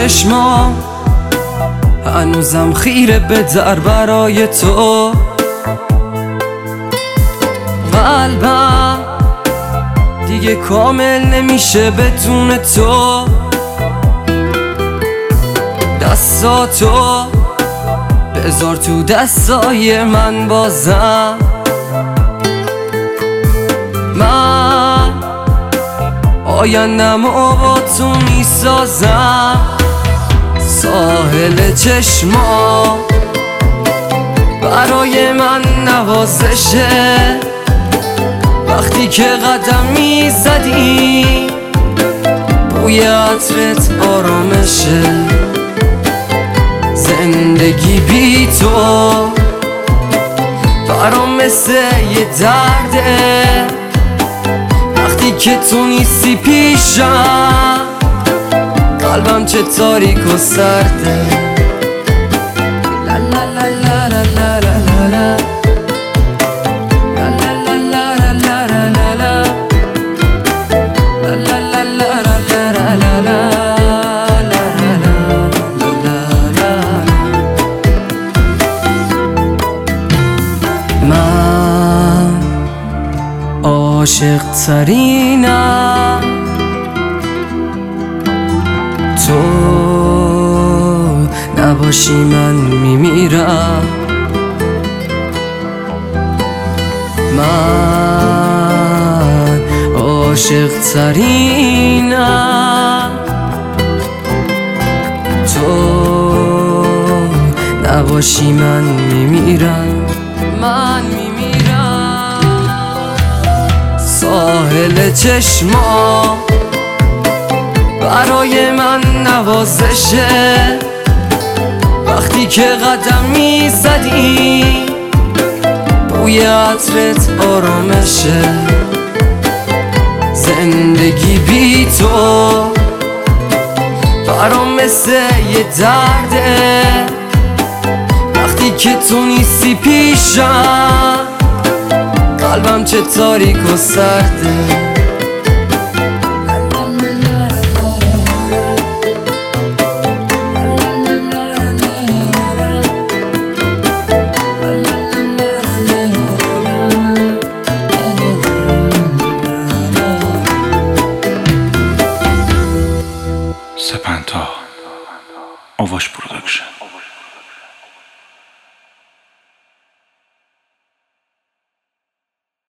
چشمام هنوزم خیره به در برای تو. قلبم دیگه کامل نمیشه بدون تو. دستاتو بذار تو دستای من بازم. من آیندم و با تو میسازم. ساحل چشما برای من نوازشه. وقتی که قدم میزدی بوی عطرت آرامشه. زندگی بی تو برام مثل یه درده. وقتی که تو نیستی پیشم قلبم چه تاریک و سرده. لا لا لا لا لا لا لا من عاشق ترینم. تو نباشی من میمیرم. من عاشق ترینم. تو نباشی من میمیرم. من میمیرم. ساحل چشما برای من نوازشه. وقتی که قدم میزدی بوی عطرت آرامشه. زندگی بی تو برام مثل یه درده. وقتی که تو نیستی پیشم قلبم چه تاریک و سرده. سپنتا آواش پروداکشن.